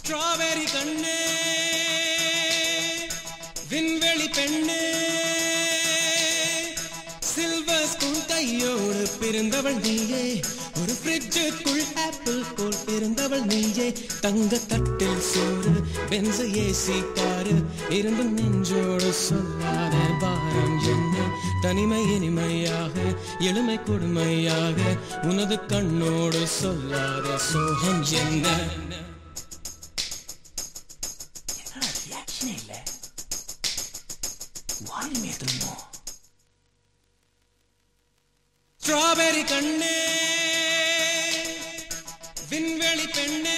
Strawberry கண்ணே விண்வெளி பெண்ணே சில்வர் ஸ்பூன் கையோடு பிறந்தவள் நீயே ஒரு ஃப்ரிட்ஜுக்குள் ஆப்பிள் போல் இருந்தவள் நீயே தங்க தட்டில் சோறு பென்ஸ் ஏசி காரு இருந்தும் நெஞ்சோடு சொல்லாத பாரம் என்ன தனிமை இனிமையாக எளிமை கொடுமையாக உனது கண்ணோடு சொல்லாத சோகம் என்ன ஸ்ட்ராபெரி கண்ணே விண்வெளி பெண்ணே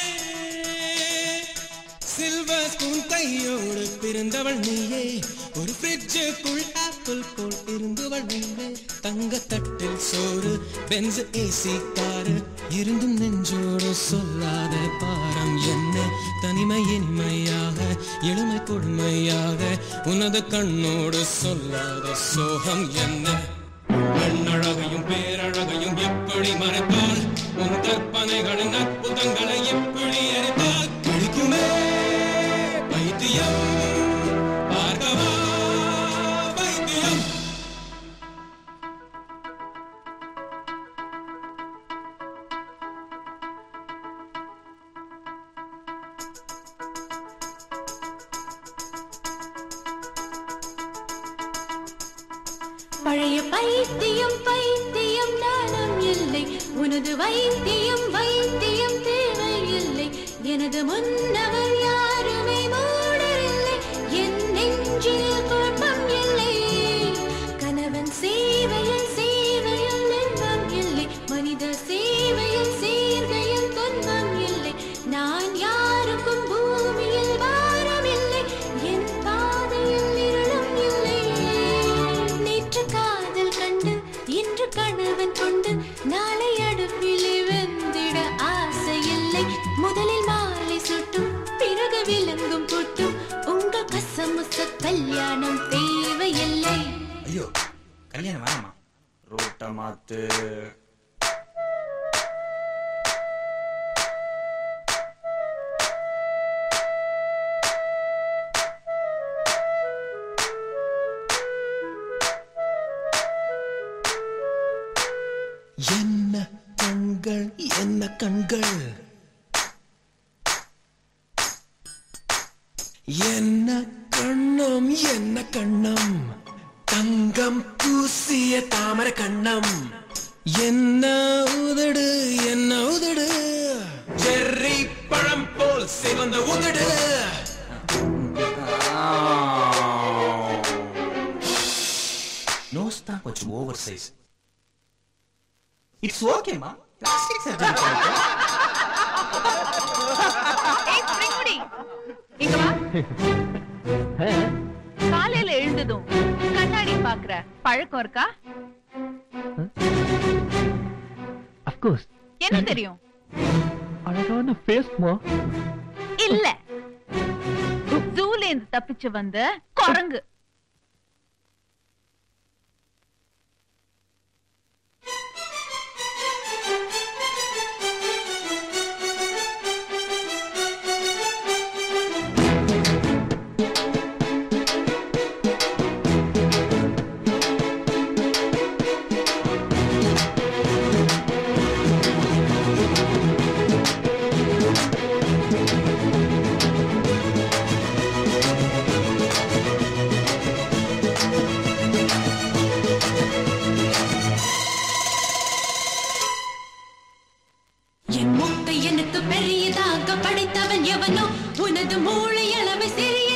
சில்வர் ஸ்பூன் கையோடு பிறந்தவள் நீயே ஒரு ஃப்ரிட்ஜுக்குள் ஆப்பிள் போல் இருந்தவள் நீயே தங்க தட்டில் சோறு பென்ஸ் ஏசி காரு இருந்தும் நெஞ்சோடு சொல்லாத பாரம் என்ன தனிமை இனிமையாக எளிமை கொடுமையாக உனது கண்ணோடு சொல்லாத சோகம் என்ன கண்ணழகையும் பேரழகையும் எப்படி மறைத்தால் உன் கற்பனைகளின் அற்புதங்களை எப்படி அறிந்தால் பிடிக்குமே பைத்தியம் பார்க்கவா பைத்தியம் பழைய பைத்தியம் பைத்தியம் நானும் இல்லை உனது வைத்தியம் வைத்தியம் தேவையில்லை எனது முன்னவர் யாருமே மூடரில்லை என் நெஞ்சில் குழப்பம் இல்லை கணவன் சேவையில் சேவையில் இன்பம் இல்லை மனித சேவையில் சேர்கையில் துன்பம் இல்லை நான் யாருக்கும் பூமியில் பாரம் இல்லை என் பாதையில் இருளும் இல்லை காதல் கண்டு இன்று கணவன் கொண்டு நாளை அடுப்பிலே வெந்திட ஆசை இல்லை முதலில் மாலை சுட்டும் பிறகு விலங்கும் புட்டும் உங்கள் கசமுச கல்யாணம் தேவையில்லை ஐயோ கல்யாணம் வேணாமா ரோட்ட மாத்து என்ன கண்கள் என்ன கண்கள் என்ன கண்ணம் என்ன கண்ணம் தங்கம் பூசிய தாமரை கண்ணம் என்ன உதடு செர்ரி பழம் போல் சிவந்த உதடு நோஸ் தான் கொஞ்சம் over size It's okay, ma. Plastic surgery. Hey, Springwoody. இங்க வா. காலையில எழுந்ததும் கண்ணாடி பாக்குற பழக்கம் இருக்கா? Of course. என்ன தெரியும்? அழகான ஃபேஸ் மா. இல்ல. ஜூல இருந்து தப்பிச்சு வந்த குரங்கு. என் முட்டை எனக்கு பெரியதாக படைத்தவன் எவனோ உனது மூளை அளவை சிறிய